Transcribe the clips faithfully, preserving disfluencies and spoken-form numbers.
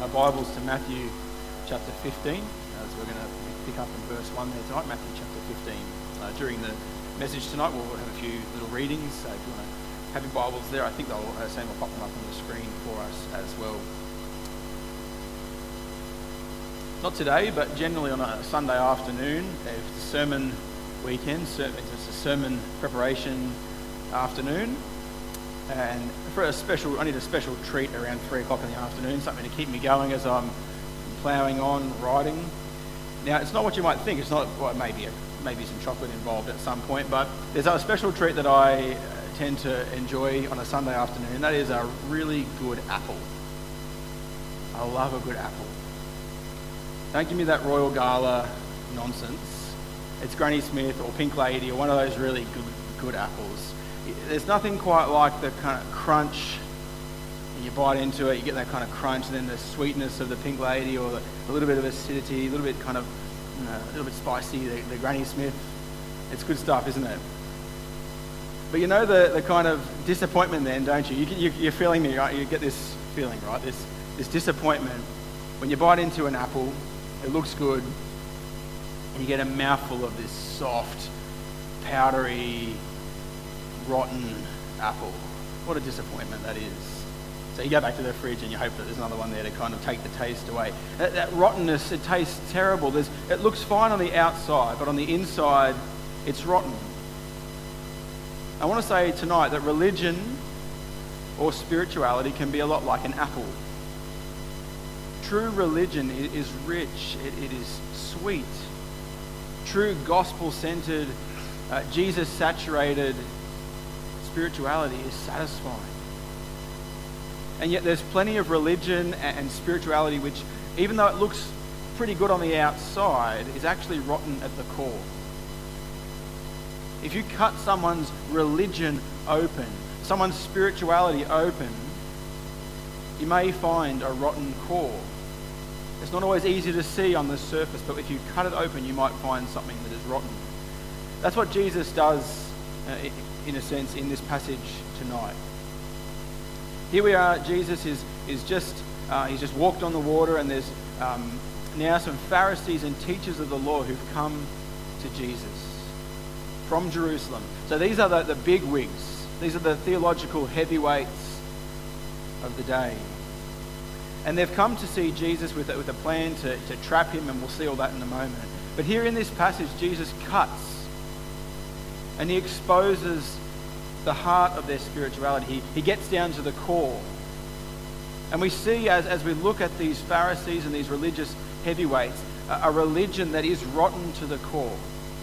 our Bibles to Matthew chapter fifteen, as we're going to pick up in verse one there tonight, Matthew chapter fifteen. Uh, during the message tonight, we'll have a few little readings, so if you want to have your Bibles there, I think they'll, uh, Sam will pop them up on the screen for us as well. Not today, but generally on a Sunday afternoon, if it's a sermon weekend, it's a sermon preparation afternoon, and for a special, I need a special treat around three o'clock in the afternoon, something to keep me going as I'm ploughing on, writing. Now, it's not what you might think. It's not, well, maybe, maybe some chocolate involved at some point, but there's a special treat that I tend to enjoy on a Sunday afternoon, and that is a really good apple. I love a good apple. Don't give me that Royal Gala nonsense. It's Granny Smith or Pink Lady or one of those really good, good apples. There's nothing quite like the kind of crunch. You bite into it, you get that kind of crunch, and then the sweetness of the Pink Lady, or the, a little bit of acidity, a little bit kind of, you know, a little bit spicy, the, the Granny Smith. It's good stuff, isn't it? But you know the, the kind of disappointment then, don't you? you, you you're feeling me, right? You get this feeling, right? This, this disappointment when you bite into an apple, it looks good, and you get a mouthful of this soft, powdery, rotten apple. What a disappointment that is. So you go back to the fridge and you hope that there's another one there to kind of take the taste away. That, that rottenness, it tastes terrible. There's, it looks fine on the outside, but on the inside, it's rotten. I want to say tonight that religion or spirituality can be a lot like an apple. True religion is rich, it, it is sweet. True gospel-centered, uh, Jesus-saturated spirituality is satisfying. And yet there's plenty of religion and spirituality which, even though it looks pretty good on the outside, is actually rotten at the core. If you cut someone's religion open, someone's spirituality open, you may find a rotten core. It's not always easy to see on the surface, but if you cut it open, you might find something that is rotten. That's what Jesus does, uh, in a sense, in this passage tonight. Here we are, Jesus is, is just, uh, he's just walked on the water, and there's um, now some Pharisees and teachers of the law who've come to Jesus from Jerusalem. So these are the, the big wigs. These are the theological heavyweights of the day. And they've come to see Jesus with a, with a plan to, to trap him, and we'll see all that in a moment. But here in this passage, Jesus cuts, and he exposes the heart of their spirituality. He, he gets down to the core. And we see as, as we look at these Pharisees and these religious heavyweights, a, a religion that is rotten to the core.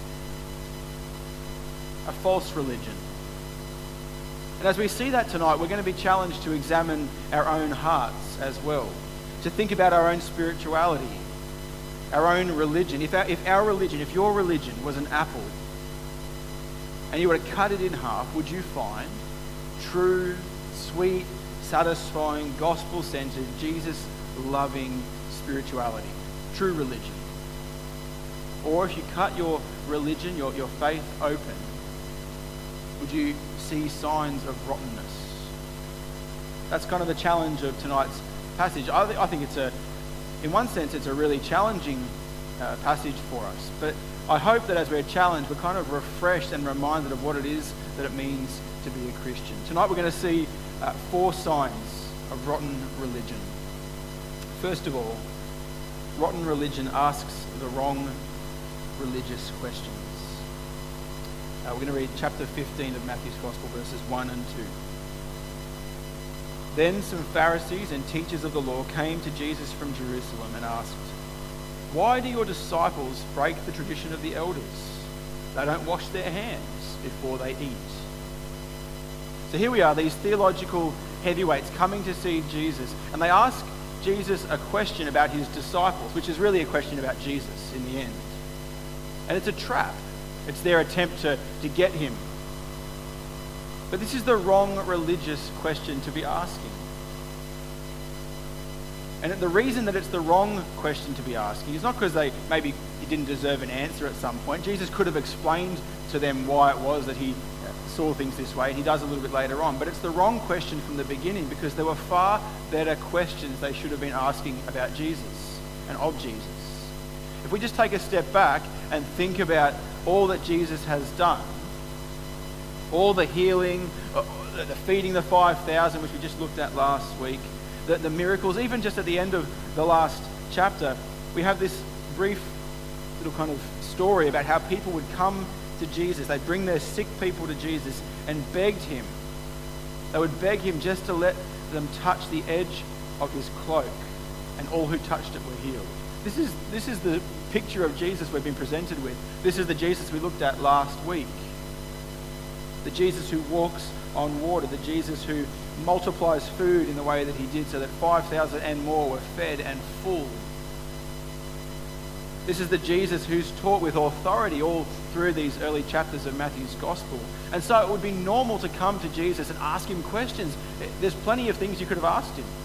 A false religion. And as we see that tonight, we're going to be challenged to examine our own hearts as well. To think about our own spirituality, our own religion. If our, if our religion, if your religion was an apple, and you were to cut it in half, would you find true, sweet, satisfying, gospel-centered, Jesus-loving spirituality, true religion? Or if you cut your religion, your, your faith open, would you see signs of rottenness? That's kind of the challenge of tonight's passage. I, th- I think it's a, in one sense, it's a really challenging uh, passage for us, but I hope that as we're challenged, we're kind of refreshed and reminded of what it is that it means to be a Christian. Tonight we're going to see uh, four signs of rotten religion. First of all, rotten religion asks the wrong religious questions. Uh, we're going to read chapter fifteen of Matthew's Gospel, verses one and two. Then some Pharisees and teachers of the law came to Jesus from Jerusalem and asked, "Why do your disciples break the tradition of the elders? They don't wash their hands before they eat." So here we are, these theological heavyweights coming to see Jesus, and they ask Jesus a question about his disciples, which is really a question about Jesus in the end. And it's a trap. It's their attempt to, to get him. But this is the wrong religious question to be asking. And the reason that it's the wrong question to be asking is not because they maybe he didn't deserve an answer at some point. Jesus could have explained to them why it was that he saw things this way, and he does a little bit later on. But it's the wrong question from the beginning, because there were far better questions they should have been asking about Jesus and of Jesus. If we just take a step back and think about all that Jesus has done, all the healing, the feeding the five thousand, which we just looked at last week, the, the miracles, even just at the end of the last chapter, we have this brief little kind of story about how people would come to Jesus. They'd bring their sick people to Jesus and begged him. They would beg him just to let them touch the edge of his cloak, and all who touched it were healed. This is, this is the picture of Jesus we've been presented with. This is the Jesus we looked at last week. The Jesus who walks on water, the Jesus who multiplies food in the way that he did so that five thousand and more were fed and full. This is the Jesus who's taught with authority all through these early chapters of Matthew's Gospel. And so it would be normal to come to Jesus and ask him questions. There's plenty of things you could have asked him.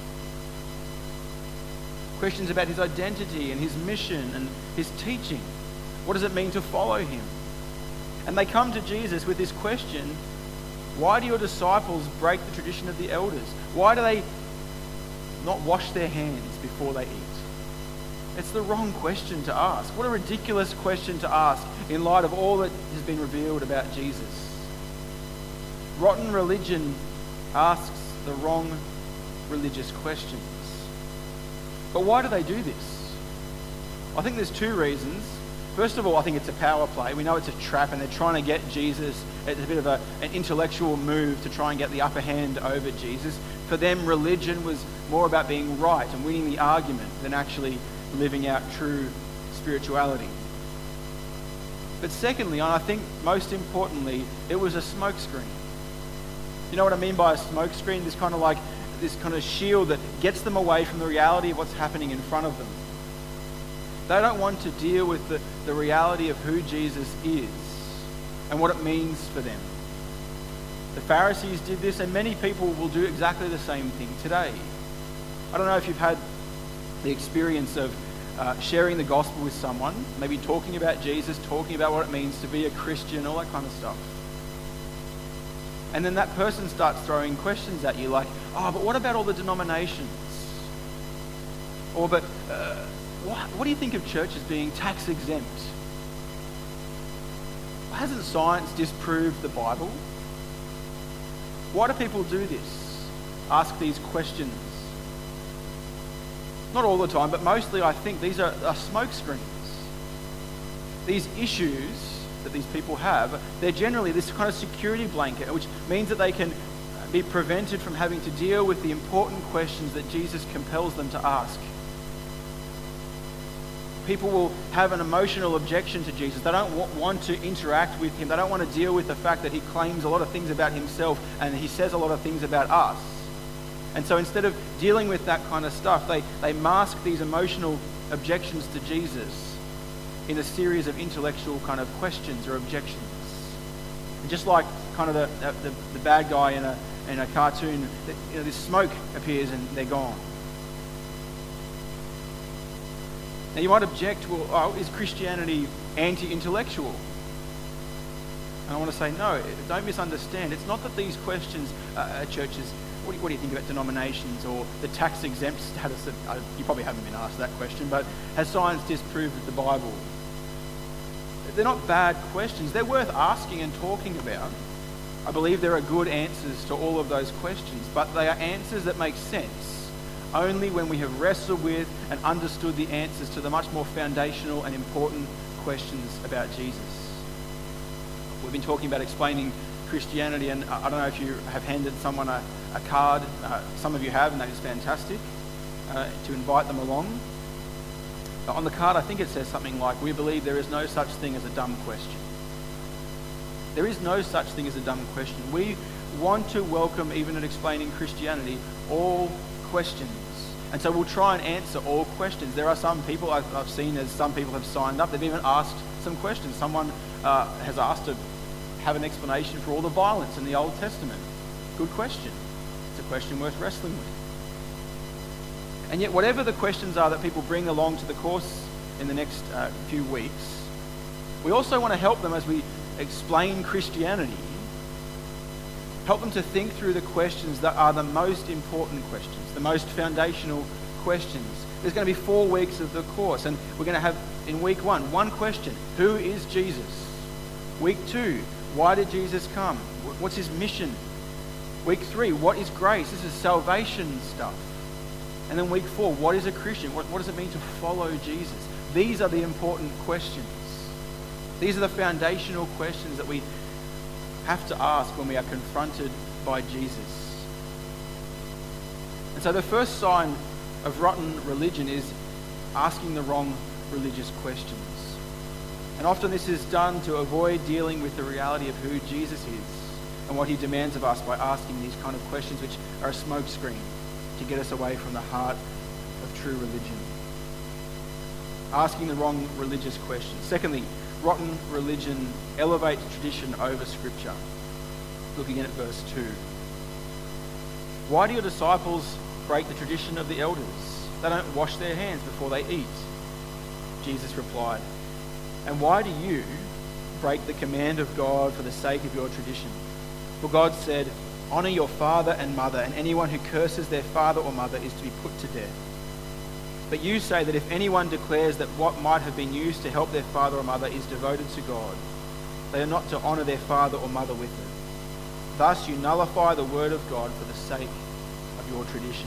Questions about his identity and his mission and his teaching. What does it mean to follow him? And they come to Jesus with this question: why do your disciples break the tradition of the elders? Why do they not wash their hands before they eat? It's the wrong question to ask. What a ridiculous question to ask in light of all that has been revealed about Jesus. Rotten religion asks the wrong religious questions. But why do they do this? I think there's two reasons. First of all, I think it's a power play. We know it's a trap, and they're trying to get Jesus. It's a bit of a, an intellectual move to try and get the upper hand over Jesus. For them, religion was more about being right and winning the argument than actually living out true spirituality. But secondly, and I think most importantly, it was a smokescreen. You know what I mean by a smokescreen? This kind of like this kind of shield that gets them away from the reality of what's happening in front of them. They don't want to deal with the, the reality of who Jesus is and what it means for them. The Pharisees did this, and many people will do exactly the same thing today. I don't know if you've had the experience of uh, sharing the gospel with someone, maybe talking about Jesus, talking about what it means to be a Christian, all that kind of stuff. And then that person starts throwing questions at you like, oh, but what about all the denominations? Or, but uh, what, what do you think of churches being tax exempt? Hasn't science disproved the Bible? Why do people do this? Ask these questions. Not all the time, but mostly I think these are, are smoke screens. These issues that these people have, they're generally this kind of security blanket, which means that they can be prevented from having to deal with the important questions that Jesus compels them to ask. People will have an emotional objection to Jesus. They don't w- want to interact with him. They don't want to deal with the fact that he claims a lot of things about himself and he says a lot of things about us. And so instead of dealing with that kind of stuff, they, they mask these emotional objections to Jesus in a series of intellectual kind of questions or objections. And just like kind of the, the, the bad guy in a, in a cartoon, you know, this smoke appears and they're gone. Now you might object, well, oh, is Christianity anti-intellectual? And I want to say, no, don't misunderstand. It's not that these questions uh, at churches, what do, you, what do you think about denominations or the tax exempt status? Of, uh, you probably haven't been asked that question, but has science disproved the Bible? They're not bad questions. They're worth asking and talking about. I believe there are good answers to all of those questions, but they are answers that make sense only when we have wrestled with and understood the answers to the much more foundational and important questions about Jesus. We've been talking about explaining Christianity, and I don't know if you have handed someone a, a card. Uh, some of you have, and that is fantastic, uh, to invite them along. But on the card, I think it says something like, we believe there is no such thing as a dumb question. There is no such thing as a dumb question. We want to welcome, even at explaining Christianity, all questions. And so we'll try and answer all questions. There are some people I've, I've seen as some people have signed up. They've even asked some questions. Someone uh, has asked to have an explanation for all the violence in the Old Testament. Good question. It's a question worth wrestling with. And yet whatever the questions are that people bring along to the course in the next uh, few weeks, we also want to help them as we explain Christianity Help them to think through the questions that are the most important questions, the most foundational questions. There's going to be four weeks of the course, and we're going to have, in week one, one question: who is Jesus? Week two, why did Jesus come? What's his mission? Week three, what is grace? This is salvation stuff. And then week four, what is a Christian? What, what does it mean to follow Jesus? These are the important questions. These are the foundational questions that we have to ask when we are confronted by Jesus. And so the first sign of rotten religion is asking the wrong religious questions. And often this is done to avoid dealing with the reality of who Jesus is and what he demands of us by asking these kind of questions, which are a smokescreen to get us away from the heart of true religion. Asking the wrong religious questions. Secondly, rotten religion elevates tradition over Scripture. Looking at verse two. Why do your disciples break the tradition of the elders? They don't wash their hands before they eat. Jesus replied, and why do you break the command of God for the sake of your tradition? For God said, honor your father and mother, and anyone who curses their father or mother is to be put to death. But you say that if anyone declares that what might have been used to help their father or mother is devoted to God, they are not to honor their father or mother with it. Thus you nullify the word of God for the sake of your tradition.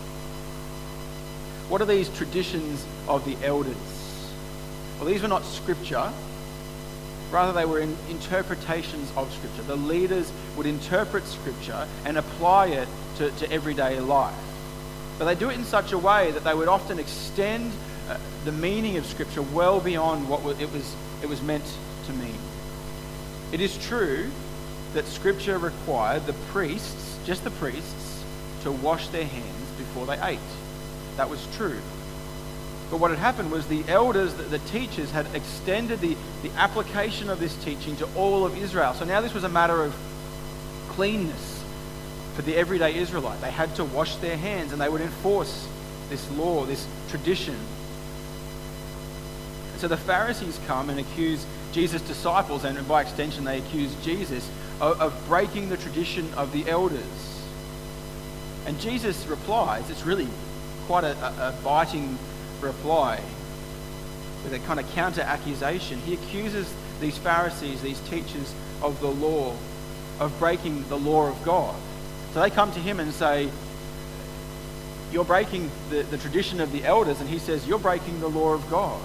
What are these traditions of the elders? Well, these were not scripture. Rather, they were in interpretations of scripture. The leaders would interpret scripture and apply it to, to everyday life. But they do it in such a way that they would often extend uh, the meaning of Scripture well beyond what it was, it was meant to mean. It is true that Scripture required the priests, just the priests, to wash their hands before they ate. That was true. But what had happened was the elders, the, the teachers, had extended the, the application of this teaching to all of Israel. So now this was a matter of cleanness. For the everyday Israelite, they had to wash their hands, and they would enforce this law, this tradition. And so the Pharisees come and accuse Jesus' disciples, and by extension they accuse Jesus, of, of breaking the tradition of the elders. And Jesus replies, it's really quite a, a, a biting reply, with a kind of counter-accusation. He accuses these Pharisees, these teachers of the law, of breaking the law of God. So they come to him and say, you're breaking the, the tradition of the elders, and he says, you're breaking the law of God.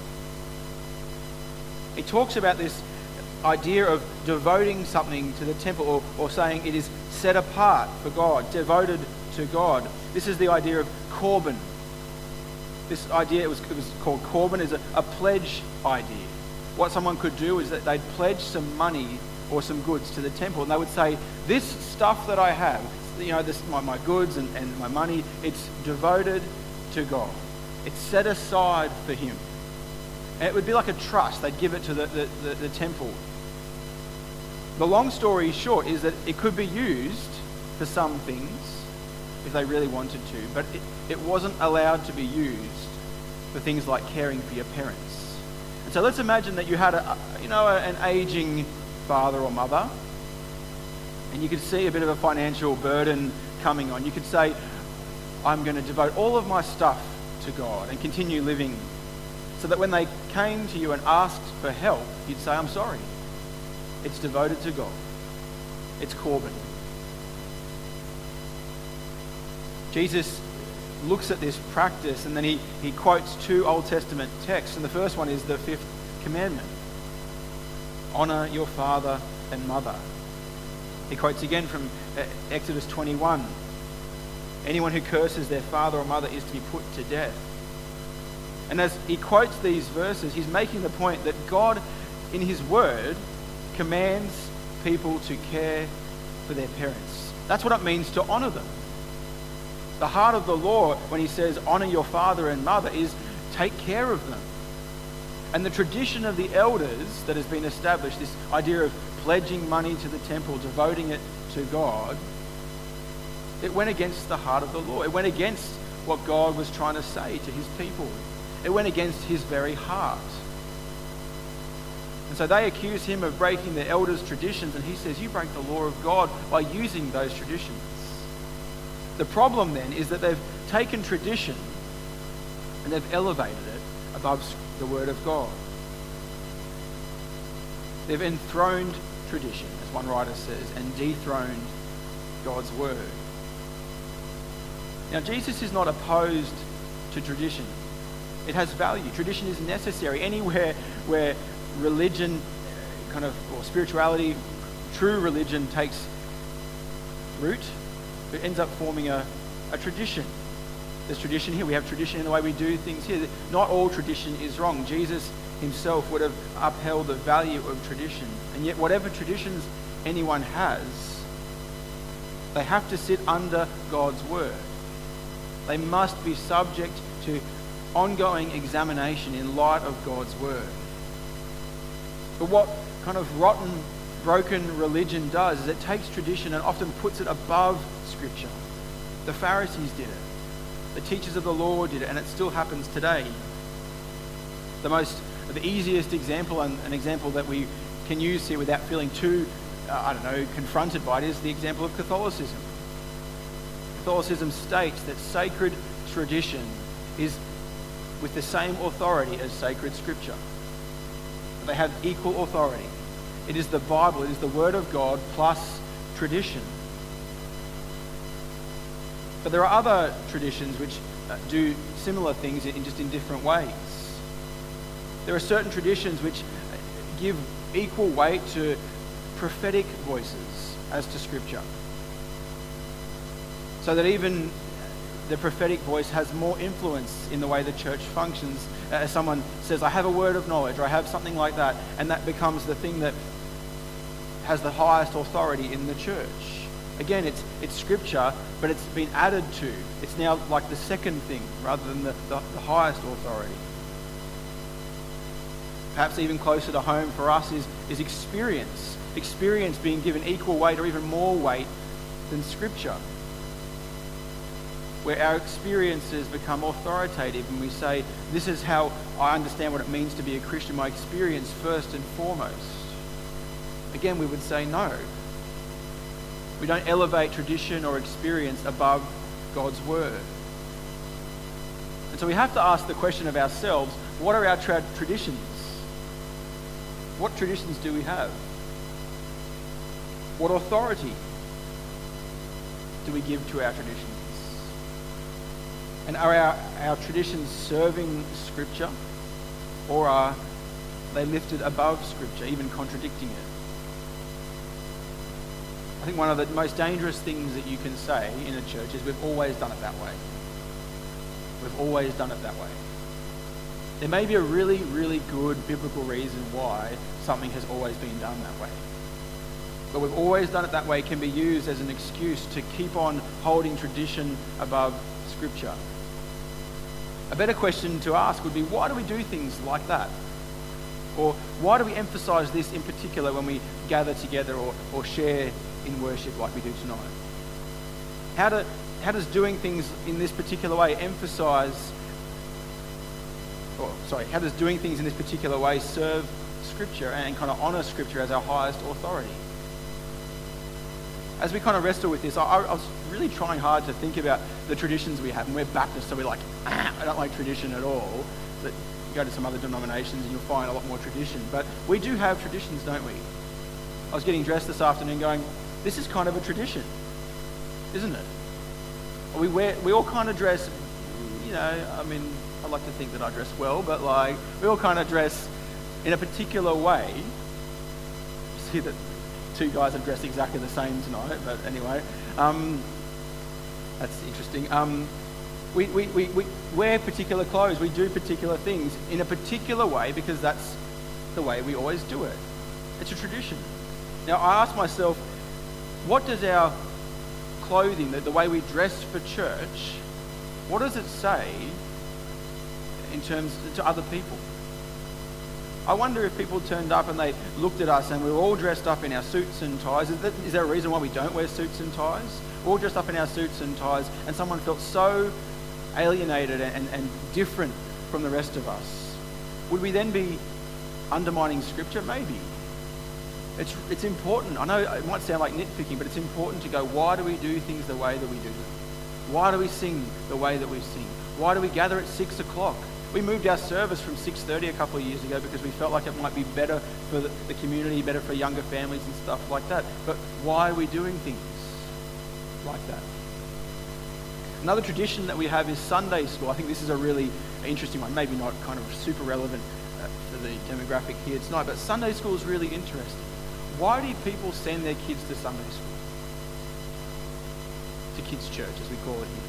He talks about this idea of devoting something to the temple, or, or saying it is set apart for God, devoted to God. This is the idea of Corban. This idea, it was, it was called Corban, is a, a pledge idea. What someone could do is that they'd pledge some money or some goods to the temple, and they would say, this stuff that I have, you know, this my, my goods and, and my money, it's devoted to God. It's set aside for him. And it would be like a trust. They'd give it to the, the, the, the temple. The long story short is that it could be used for some things if they really wanted to, but it, it wasn't allowed to be used for things like caring for your parents. And so let's imagine that you had a, you know, an aging father or mother, and you could see a bit of a financial burden coming on. You could say, I'm going to devote all of my stuff to God and continue living, so that when they came to you and asked for help, you'd say, I'm sorry. It's devoted to God. It's Corban. Jesus looks at this practice, and then he, he quotes two Old Testament texts. And the first one is the fifth commandment. Honor your father and mother. He quotes again from Exodus twenty-one. Anyone who curses their father or mother is to be put to death. And as he quotes these verses, he's making the point that God, in his word, commands people to care for their parents. That's what it means to honor them. The heart of the law, when he says honor your father and mother, is take care of them. And the tradition of the elders that has been established, this idea of pledging money to the temple, devoting it to God, it went against the heart of the law. It went against what God was trying to say to his people. It went against his very heart. And so they accuse him of breaking the elders' traditions, and he says, you break the law of God by using those traditions. The problem then is that they've taken tradition and they've elevated it above the word of God. They've enthroned tradition, as one writer says, and dethroned God's word. Now, Jesus is not opposed to tradition. It has value. Tradition is necessary. Anywhere where religion, kind of, or spirituality, true religion takes root, it ends up forming a, a tradition. There's tradition here. We have tradition in the way we do things here. Not all tradition is wrong. Jesus himself would have upheld the value of tradition. And yet whatever traditions anyone has, they have to sit under God's word. They must be subject to ongoing examination in light of God's word. But what kind of rotten, broken religion does is it takes tradition and often puts it above Scripture. The Pharisees did it. The teachers of the law did it, and it still happens today. The most, the easiest example, and an example that we can use here without feeling too, uh, I don't know, confronted by it, is the example of Catholicism. Catholicism states that sacred tradition is with the same authority as sacred Scripture. They have equal authority. It is the Bible, it is the Word of God plus tradition. But there are other traditions which uh, do similar things in, in just in different ways. There are certain traditions which give equal weight to prophetic voices as to Scripture. So that even the prophetic voice has more influence in the way the church functions. As someone says, I have a word of knowledge, or I have something like that, and that becomes the thing that has the highest authority in the church. Again, it's it's Scripture, but it's been added to. It's now like the second thing rather than the, the, the highest authority. Perhaps even closer to home for us is, is experience. Experience being given equal weight or even more weight than Scripture. Where our experiences become authoritative and we say, this is how I understand what it means to be a Christian, my experience first and foremost. Again, we would say no. We don't elevate tradition or experience above God's word. And so we have to ask the question of ourselves, what are our tra- traditions? What traditions do we have? What authority do we give to our traditions? And are our, our traditions serving Scripture, or are they lifted above Scripture, even contradicting it? I think one of the most dangerous things that you can say in a church is we've always done it that way. We've always done it that way. There may be a really, really good biblical reason why something has always been done that way. But we've always done it that way can be used as an excuse to keep on holding tradition above Scripture. A better question to ask would be, why do we do things like that? Or why do we emphasize this in particular when we gather together or, or share in worship like we do tonight? How, do, how does doing things in this particular way emphasize, or sorry, how does doing things in this particular way serve Scripture and kind of honour Scripture as our highest authority? As we kind of wrestle with this, I, I was really trying hard to think about the traditions we have. And we're Baptists, so we're like, ah, I don't like tradition at all. But you go to some other denominations and you'll find a lot more tradition. But we do have traditions, don't we? I was getting dressed this afternoon going, this is kind of a tradition, isn't it? We wear, we all kind of dress, you know, I mean, I like to think that I dress well, but like, we all kind of dress in a particular way. See that two guys are dressed exactly the same tonight, but anyway, um, that's interesting. Um, we, we, we, we wear particular clothes, we do particular things in a particular way because that's the way we always do it. It's a tradition. Now, I ask myself, what does our clothing, the, the way we dress for church, what does it say in terms to other people? I wonder if people turned up and they looked at us and we were all dressed up in our suits and ties. Is, that, is there a reason why we don't wear suits and ties? We're all dressed up in our suits and ties, and someone felt so alienated and, and different from the rest of us. Would we then be undermining Scripture? Maybe. It's, it's important. I know it might sound like nitpicking, but it's important to go, why do we do things the way that we do them? Why do we sing the way that we sing? Why do we gather at six o'clock? We moved our service from six thirty a couple of years ago because we felt like it might be better for the, the community, better for younger families and stuff like that. But why are we doing things like that? Another tradition that we have is Sunday school. I think this is a really interesting one, maybe not kind of super relevant uh, for the demographic here tonight, but Sunday school is really interesting. Why do people send their kids to Sunday school? To kids' church, as we call it here.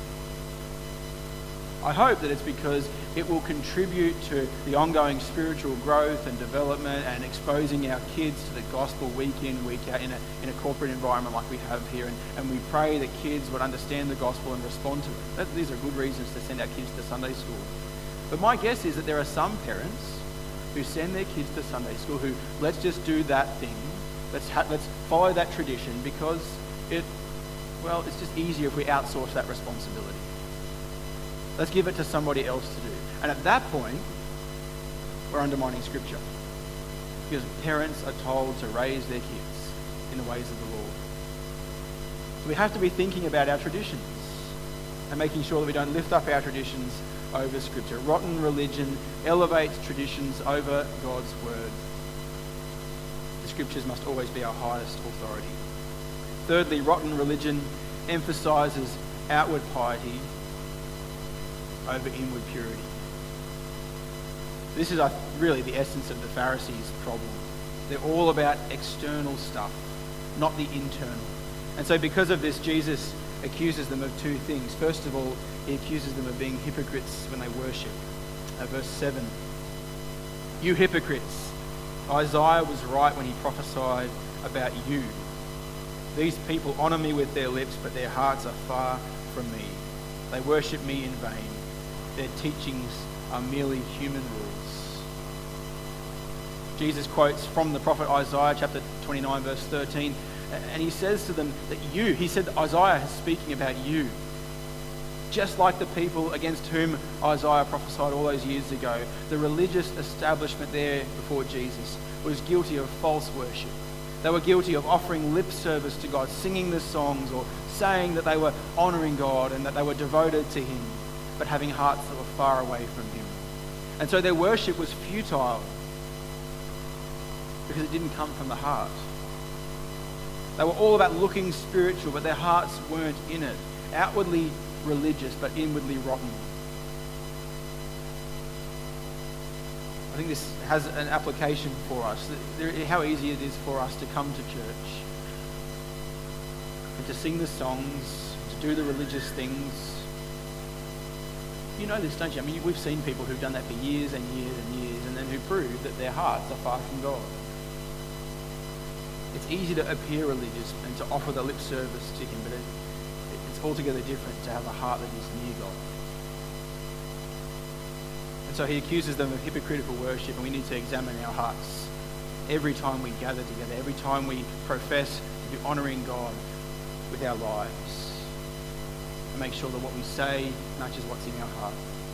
I hope that it's because it will contribute to the ongoing spiritual growth and development and exposing our kids to the gospel week in, week out in a, in a corporate environment like we have here. And, and we pray that kids would understand the gospel and respond to it. That, these are good reasons to send our kids to Sunday school. But my guess is that there are some parents who send their kids to Sunday school who, let's just do that thing. Let's, ha- let's follow that tradition because it, well, it's just easier if we outsource that responsibility. Let's give it to somebody else to do. And at that point, we're undermining Scripture. Because parents are told to raise their kids in the ways of the Lord. So we have to be thinking about our traditions and making sure that we don't lift up our traditions over Scripture. Rotten religion elevates traditions over God's Word. The Scriptures must always be our highest authority. Thirdly, rotten religion emphasises outward piety over inward purity. This is uh, really the essence of the Pharisees' problem. They're all about external stuff, not the internal. And so because of this, Jesus accuses them of two things. First of all, he accuses them of being hypocrites when they worship. Uh, verse seven, "You hypocrites, Isaiah was right when he prophesied about you. These people honour me with their lips, but their hearts are far from me. They worship me in vain. Their teachings are merely human rules." Jesus quotes from the prophet Isaiah, chapter twenty-nine, verse thirteen, and he says to them that you, he said that Isaiah is speaking about you, just like the people against whom Isaiah prophesied all those years ago. The religious establishment there before Jesus was guilty of false worship. They were guilty of offering lip service to God, singing the songs or saying that they were honouring God and that they were devoted to him, but having hearts that were far away from him. And so their worship was futile because it didn't come from the heart. They were all about looking spiritual, but their hearts weren't in it. Outwardly religious, but inwardly rotten. I think this has an application for us. How easy it is for us to come to church and to sing the songs, to do the religious things. You know this, don't you? I mean, we've seen people who've done that for years and years and years, and then who prove that their hearts are far from God. It's easy to appear religious and to offer the lip service to him, but it, it's altogether different to have a heart that is near God. And so he accuses them of hypocritical worship, and we need to examine our hearts every time we gather together, every time we profess to be honouring God with our lives, and make sure that what we say matches what's in our heart.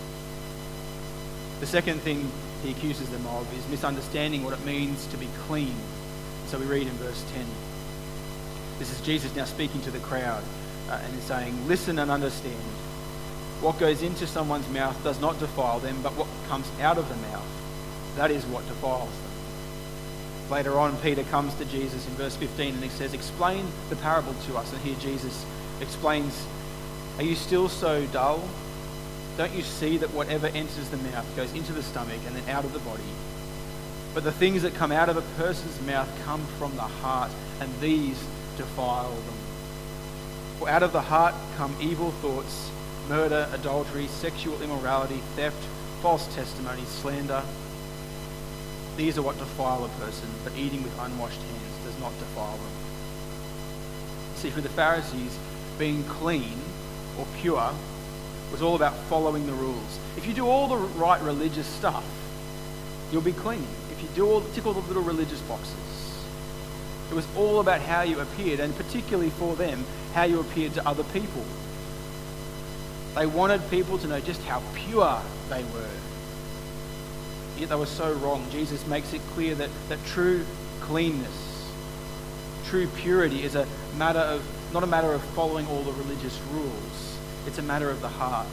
The second thing he accuses them of is misunderstanding what it means to be clean. So we read in verse ten. This is Jesus now speaking to the crowd uh, and he's saying, "Listen and understand. What goes into someone's mouth does not defile them, but what comes out of the mouth, that is what defiles them." Later on, Peter comes to Jesus in verse fifteen and he says, "Explain the parable to us." And here Jesus explains, "Are you still so dull? Don't you see that whatever enters the mouth goes into the stomach and then out of the body? But the things that come out of a person's mouth come from the heart, and these defile them. For out of the heart come evil thoughts, murder, adultery, sexual immorality, theft, false testimony, slander. These are what defile a person, but eating with unwashed hands does not defile them." You see, for the Pharisees, being clean or pure was all about following the rules. If you do all the right religious stuff, you'll be clean. If you do all, tick all the little religious boxes. It was all about how you appeared, and particularly for them, how you appeared to other people. They wanted people to know just how pure they were. yet they were so wrong. Jesus makes it clear that, that true cleanness, true purity is a matter of, not a matter of following all the religious rules. It's a matter of the heart.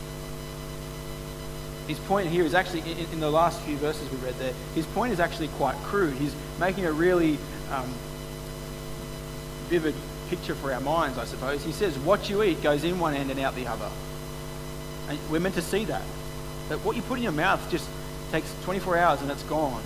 His point here is actually, in, in the last few verses we read there, his point is actually quite crude. He's making a really um, vivid picture for our minds, I suppose. He says, what you eat goes in one end and out the other. And we're meant to see that. That what you put in your mouth just takes twenty-four hours and it's gone.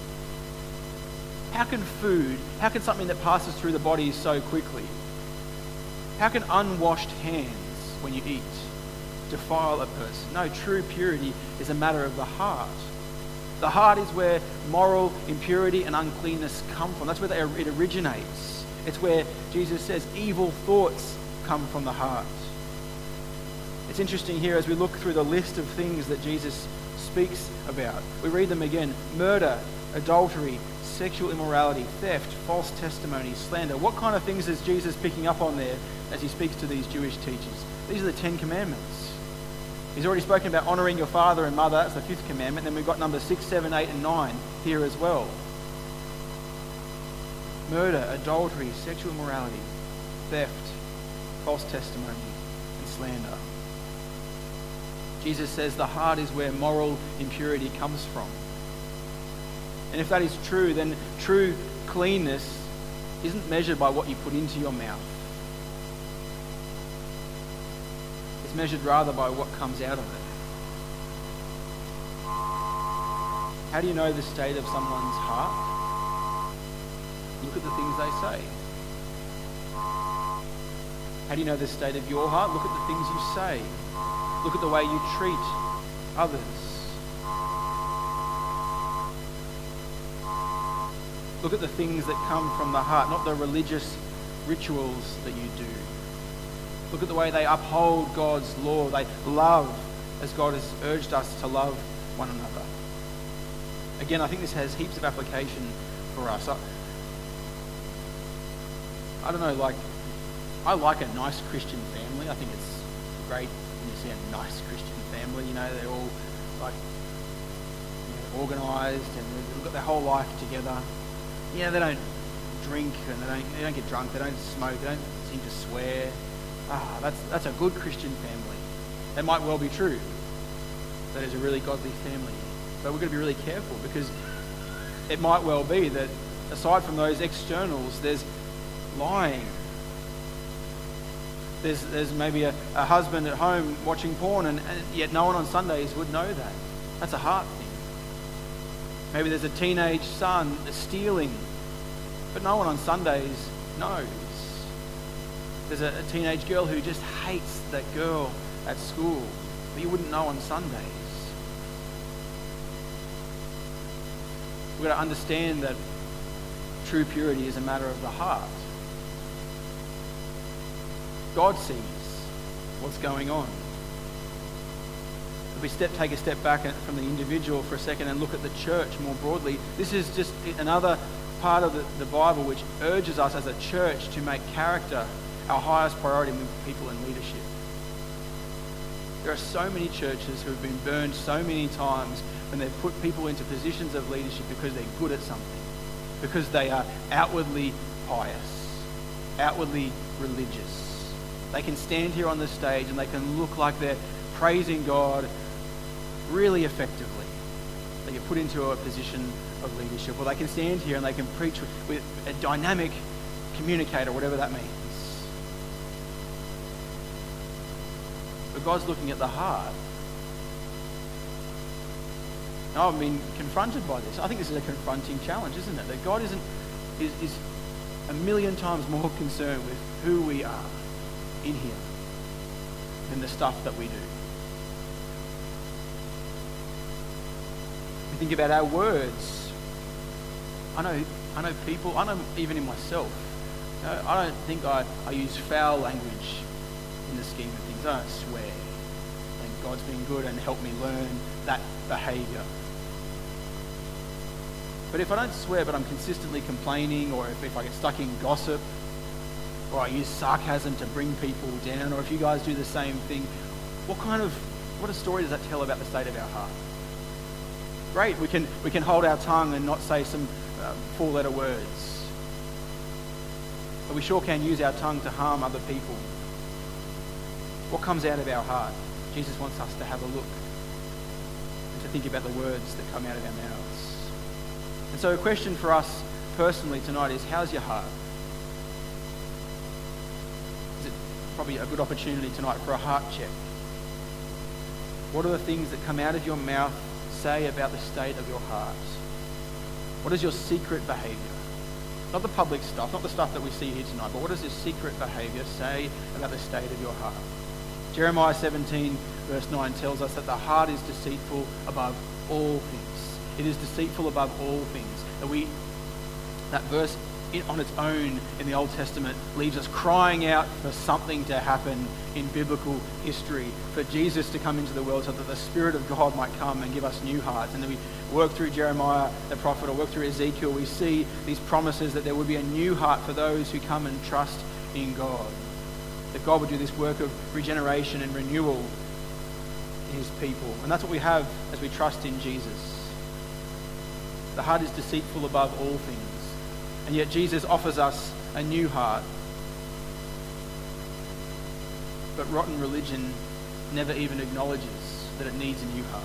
How can food, how can something that passes through the body so quickly, how can unwashed hands when you eat defile a person? No, true purity is a matter of the heart. The heart is where moral impurity and uncleanness come from. That's where they, it originates. It's where Jesus says evil thoughts come from the heart. It's interesting here as we look through the list of things that Jesus speaks about. We read them again: murder, adultery, sexual immorality, theft, false testimony, slander. What kind of things is Jesus picking up on there as he speaks to these Jewish teachers? These are the Ten Commandments. He's already spoken about honouring your father and mother. That's the fifth commandment. Then we've got number six, seven, eight, and nine here as well. Murder, adultery, sexual immorality, theft, false testimony, and slander. Jesus says the heart is where moral impurity comes from. And if that is true, then true cleanness isn't measured by what you put into your mouth. It's measured rather by what comes out of it. How do you know the state of someone's heart? Look at the things they say. How do you know the state of your heart? Look at the things you say. Look at the way you treat others. Look at the things that come from the heart, not the religious rituals that you do. Look at the way they uphold God's law. They love as God has urged us to love one another. Again, I think this has heaps of application for us. I, I don't know, like, I like a nice Christian family. I think it's great when you see a nice Christian family. You know, they're all like, you know, organised and they've got their whole life together. You know, they don't drink and they don't, they don't get drunk. They don't smoke. They don't seem to swear. Ah, that's that's a good Christian family. That might well be true. That is a really godly family. But we've got to be really careful because it might well be that aside from those externals, there's lying. There's there's maybe a, a husband at home watching porn and, and yet no one on Sundays would know that. That's a heart thing. Maybe there's a teenage son stealing, but no one on Sundays knows. There's a, a teenage girl who just hates that girl at school, but you wouldn't know on Sundays. We've got to understand that true purity is a matter of the heart. God sees what's going on. If we step, take a step back from the individual for a second and look at the church more broadly, this is just another part of the, the Bible which urges us as a church to make character our highest priority with people in leadership. There are so many churches who have been burned so many times when they've put people into positions of leadership because they're good at something, because they are outwardly pious, outwardly religious. They can stand here on the stage and they can look like they're praising God really effectively. They get put into a position of leadership, or they can stand here and they can preach with, with a dynamic communicator, whatever that means. But God's looking at the heart. Now, I've been confronted by this. I think this is a confronting challenge, isn't it? That God isn't is, is a million times more concerned with who we are in Him than the stuff that we do. We think about our words. I know, I know people. I know even in myself. You know, I don't think I, I use foul language in the scheme of things. I don't swear. And God's been good and helped me learn that behaviour. But if I don't swear, but I'm consistently complaining, or if, if I get stuck in gossip, or I use sarcasm to bring people down, or if you guys do the same thing, what kind of, what a story does that tell about the state of our heart? great. We can, we can hold our tongue and not say some uh, four-letter words. But we sure can use our tongue to harm other people. What comes out of our heart? Jesus wants us to have a look and to think about the words that come out of our mouths. And so a question for us personally tonight is, how's your heart? Is it probably a good opportunity tonight for a heart check? What are the things that come out of your mouth say about the state of your heart? What is your secret behaviour? Not the public stuff, not the stuff that we see here tonight, but what does your secret behaviour say about the state of your heart? Jeremiah seventeen verse nine tells us that the heart is deceitful above all things. It is deceitful above all things. That we, that verse in, on its own in the Old Testament leaves us crying out for something to happen in biblical history, for Jesus to come into the world so that the Spirit of God might come and give us new hearts. And then we work through Jeremiah the prophet or work through Ezekiel, we see these promises that there would be a new heart for those who come and trust in God. That God would do this work of regeneration and renewal in his people. And that's what we have as we trust in Jesus. The heart is deceitful above all things. And yet Jesus offers us a new heart. But rotten religion never even acknowledges that it needs a new heart.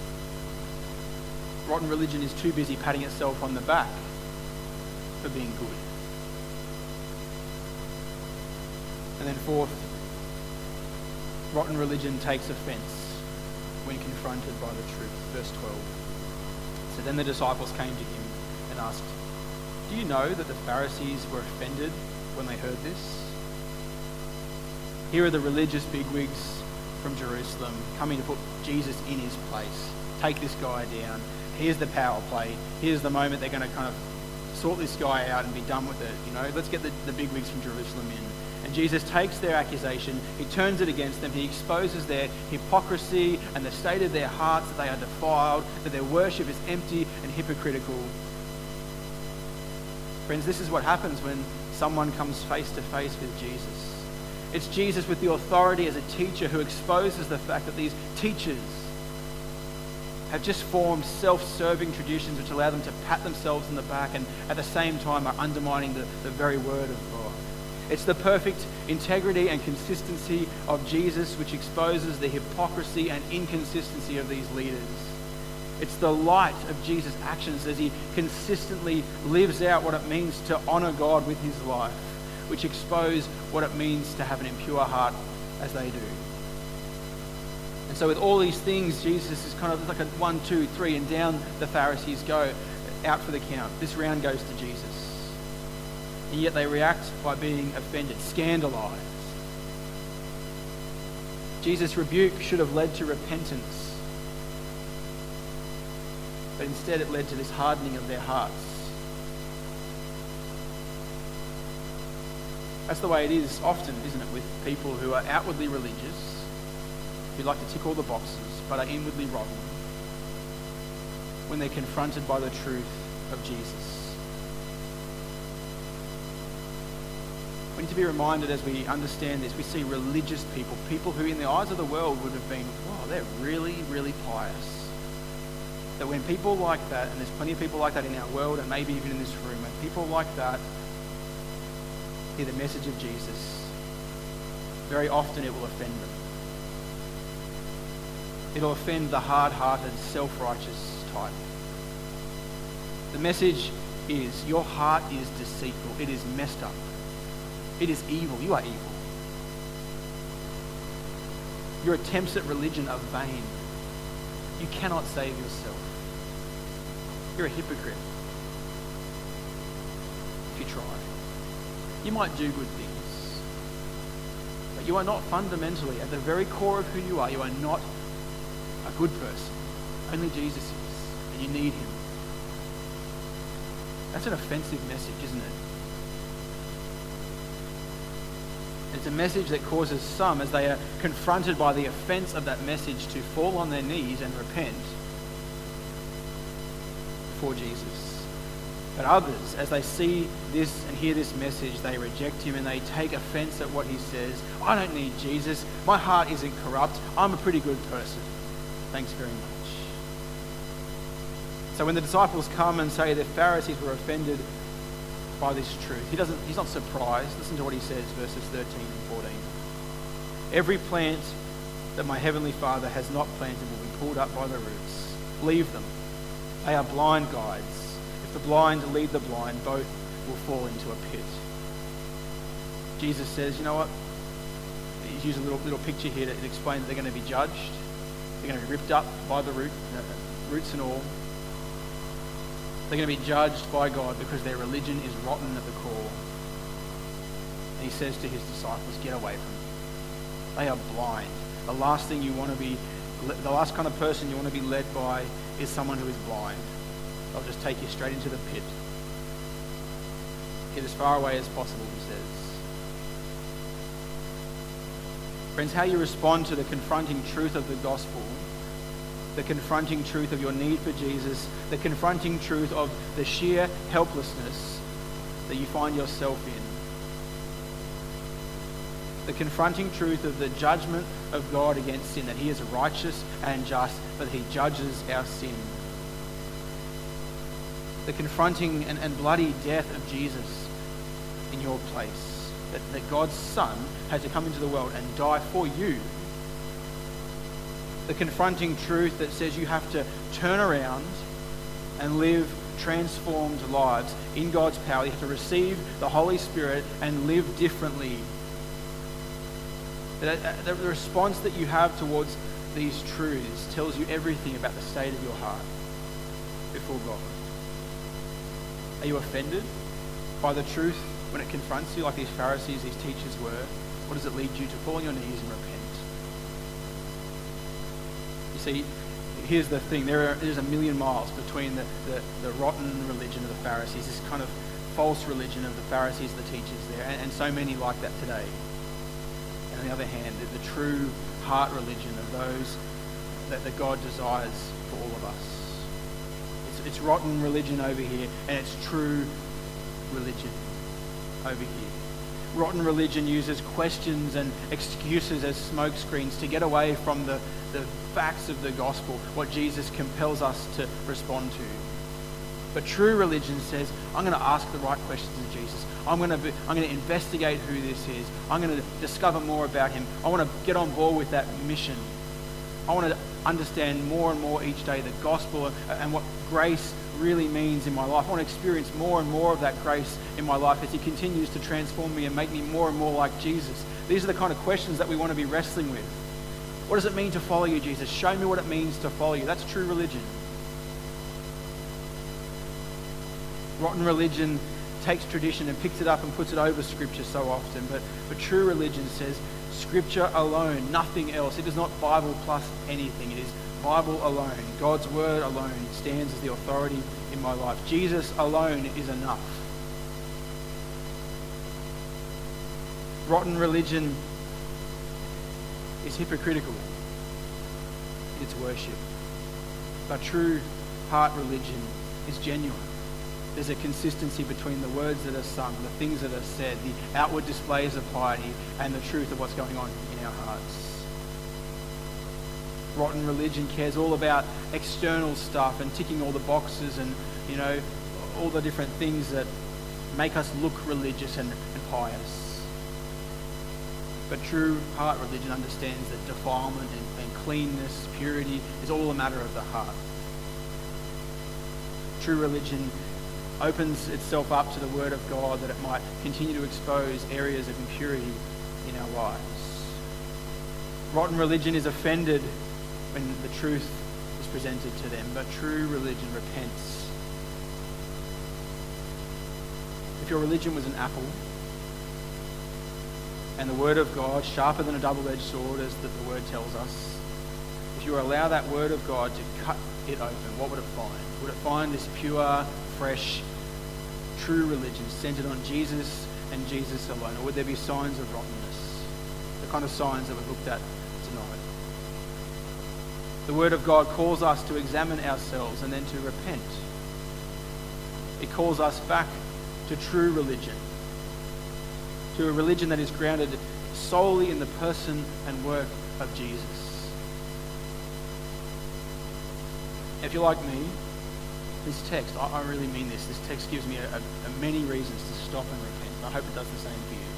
Rotten religion is too busy patting itself on the back for being good. And then fourth, rotten religion takes offence when confronted by the truth. Verse twelve. So then the disciples came to him and asked, "Do you know that the Pharisees were offended when they heard this?" Here are the religious bigwigs from Jerusalem coming to put Jesus in his place. Take this guy down. Here's the power play. Here's the moment they're going to kind of sort this guy out and be done with it. You know, let's get the, the bigwigs from Jerusalem in. And Jesus takes their accusation, he turns it against them, he exposes their hypocrisy and the state of their hearts, that they are defiled, that their worship is empty and hypocritical. Friends, this is what happens when someone comes face to face with Jesus. It's Jesus with the authority as a teacher who exposes the fact that these teachers have just formed self-serving traditions which allow them to pat themselves on the back and at the same time are undermining the, the very word of God. It's the perfect integrity and consistency of Jesus which exposes the hypocrisy and inconsistency of these leaders. It's the light of Jesus' actions as he consistently lives out what it means to honour God with his life, which expose what it means to have an impure heart as they do. And so with all these things, Jesus is kind of like a one, two, three, and down the Pharisees go, out for the count. This round goes to Jesus. And yet they react by being offended, scandalized. Jesus' rebuke should have led to repentance, but instead it led to this hardening of their hearts. That's the way it is often, isn't it, with people who are outwardly religious, who like to tick all the boxes, but are inwardly rotten when they're confronted by the truth of Jesus. We need to be reminded as we understand this, we see religious people, people who in the eyes of the world would have been, wow, they're really, really pious. That when people like that, and there's plenty of people like that in our world and maybe even in this room, when people like that hear the message of Jesus, very often it will offend them. It'll offend the hard-hearted, self-righteous type. The message is, your heart is deceitful. It is messed up. It is evil. You are evil. Your attempts at religion are vain. You cannot save yourself. You're a hypocrite if you try. You might do good things, but you are not fundamentally, at the very core of who you are, you are not a good person. Only Jesus is, and you need him. That's an offensive message, isn't it? It's a message that causes some, as they are confronted by the offense of that message, to fall on their knees and repent before Jesus. But others, as they see this and hear this message, they reject him and they take offense at what he says. I don't need Jesus. My heart isn't corrupt. I'm a pretty good person. Thanks very much. So when the disciples come and say the Pharisees were offended by this truth, he doesn't, he's not surprised. Listen to what he says, verses thirteen and fourteen. Every plant that my heavenly Father has not planted will be pulled up by the roots. Leave them. They are blind guides. If the blind lead the blind, both will fall into a pit. Jesus says, you know what? He's used a little, little picture here to explain that they're going to be judged. They're going to be ripped up by the root, uh, roots and all. They're going to be judged by God because their religion is rotten at the core. And he says to his disciples, get away from them. They are blind. The last thing you want to be, the last kind of person you want to be led by is someone who is blind. They'll just take you straight into the pit. Get as far away as possible, he says. Friends, how you respond to the confronting truth of the gospel, the confronting truth of your need for Jesus, the confronting truth of the sheer helplessness that you find yourself in, the confronting truth of the judgment of God against sin, that he is righteous and just, but he judges our sin, the confronting and, and bloody death of Jesus in your place, that, that God's Son had to come into the world and die for you, the confronting truth that says you have to turn around and live transformed lives in God's power. You have to receive the Holy Spirit and live differently. The, the response that you have towards these truths tells you everything about the state of your heart before God. Are you offended by the truth when it confronts you, like these Pharisees, these teachers were? What does it lead you to? Fall on your knees and repent. You see, here's the thing. There are, there's a million miles between the, the, the rotten religion of the Pharisees, this kind of false religion of the Pharisees, the teachers there, and, and so many like that today. And on the other hand, the, the true heart religion of those that, that God desires for all of us. It's, it's rotten religion over here, and it's true religion over here. Rotten religion uses questions and excuses as smokescreens to get away from the, the facts of the gospel, what Jesus compels us to respond to. But true religion says, I'm going to ask the right questions of Jesus. I'm going to be, I'm going to investigate who this is. I'm going to discover more about him. I want to get on board with that mission. I want to understand more and more each day the gospel and what grace really means in my life. I want to experience more and more of that grace in my life as he continues to transform me and make me more and more like Jesus. These are the kind of questions that we want to be wrestling with. What does it mean to follow you, Jesus? Show me what it means to follow you. That's true religion. Rotten religion takes tradition and picks it up and puts it over Scripture so often, but, but true religion says Scripture alone, nothing else. It is not Bible plus anything. It is Bible alone. God's Word alone stands as the authority in my life. Jesus alone is enough. Rotten religion is hypocritical in its worship, but true heart religion is genuine. There's a consistency between the words that are sung, the things that are said, the outward displays of piety, and the truth of what's going on in our hearts. Rotten religion cares all about external stuff and ticking all the boxes and, you know, all the different things that make us look religious and, and pious. But true heart religion understands that defilement and, and cleanness, purity, is all a matter of the heart. True religion opens itself up to the Word of God that it might continue to expose areas of impurity in our lives. Rotten religion is offended when the truth is presented to them, but true religion repents. If your religion was an apple, and the Word of God, sharper than a double-edged sword, as the, the Word tells us, if you allow that Word of God to cut it open, what would it find? Would it find this pure, fresh, true religion centered on Jesus and Jesus alone? Or would there be signs of rottenness? The kind of signs that we've looked at tonight. The Word of God calls us to examine ourselves and then to repent. It calls us back to true religion, to a religion that is grounded solely in the person and work of Jesus. If you're like me, this text, I, I really mean this, this text gives me a, a, a many reasons to stop and repent. I hope it does the same for you.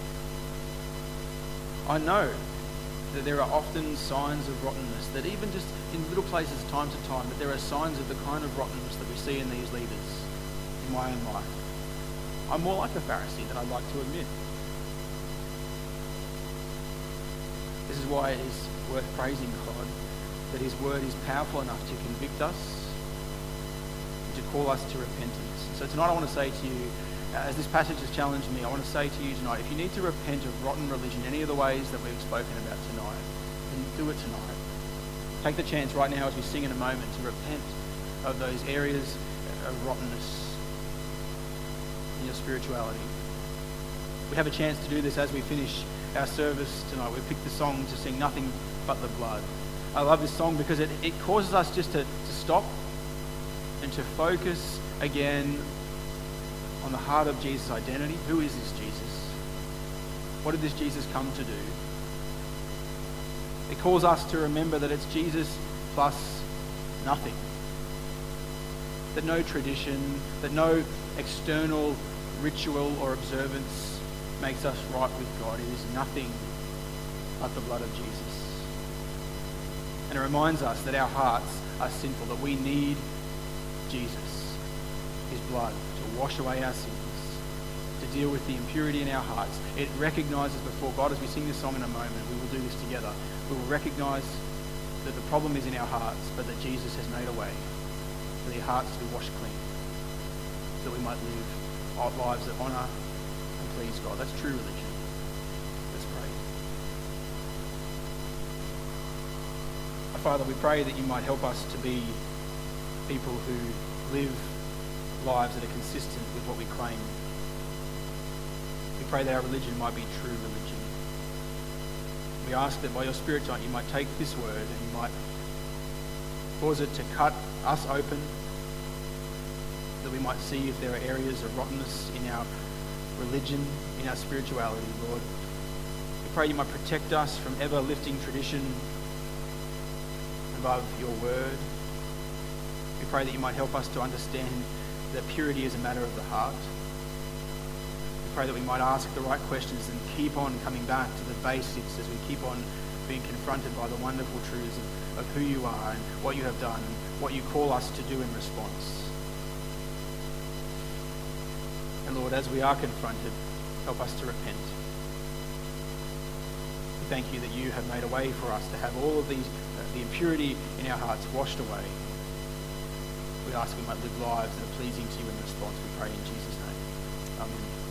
I know that there are often signs of rottenness, that even just in little places time to time, that there are signs of the kind of rottenness that we see in these leaders in my own life. I'm more like a Pharisee than I'd like to admit. This is why it is worth praising God, that his word is powerful enough to convict us, to call us to repentance. So tonight I want to say to you, as this passage has challenged me, I want to say to you tonight, if you need to repent of rotten religion, any of the ways that we've spoken about tonight, then do it tonight. Take the chance right now as we sing in a moment to repent of those areas of rottenness in your spirituality. We have a chance to do this as we finish our service tonight. We've picked the song to sing Nothing But the Blood. I love this song because it, it causes us just to, to stop and to focus again on the heart of Jesus' identity. Who is this Jesus? What did this Jesus come to do? It calls us to remember that it's Jesus plus nothing. That no tradition, that no external ritual or observance makes us right with God. It is nothing but the blood of Jesus. And it reminds us that our hearts are sinful, that we need Jesus, his blood, to wash away our sins, to deal with the impurity in our hearts. It recognizes before God, as we sing this song in a moment, we will do this together. We will recognize that the problem is in our hearts, but that Jesus has made a way for their hearts to be washed clean, so that we might live lives that honor and please God. That's true religion. Let's pray. Our Father, we pray that you might help us to be people who live lives that are consistent with what we claim. We pray that our religion might be true religion. We ask that by your Spirit tonight you might take this word and you might cause it to cut us open, that we might see if there are areas of rottenness in our religion, in our spirituality, Lord. We pray you might protect us from ever lifting tradition above your word. We pray that you might help us to understand that purity is a matter of the heart. We pray that we might ask the right questions and keep on coming back to the basics as we keep on being confronted by the wonderful truths of, of who you are and what you have done and what you call us to do in response. And Lord, as we are confronted, help us to repent. We thank you that you have made a way for us to have all of these, uh, the impurity in our hearts washed away. We ask we might live lives that are pleasing to you in response. We pray in Jesus' name. Amen.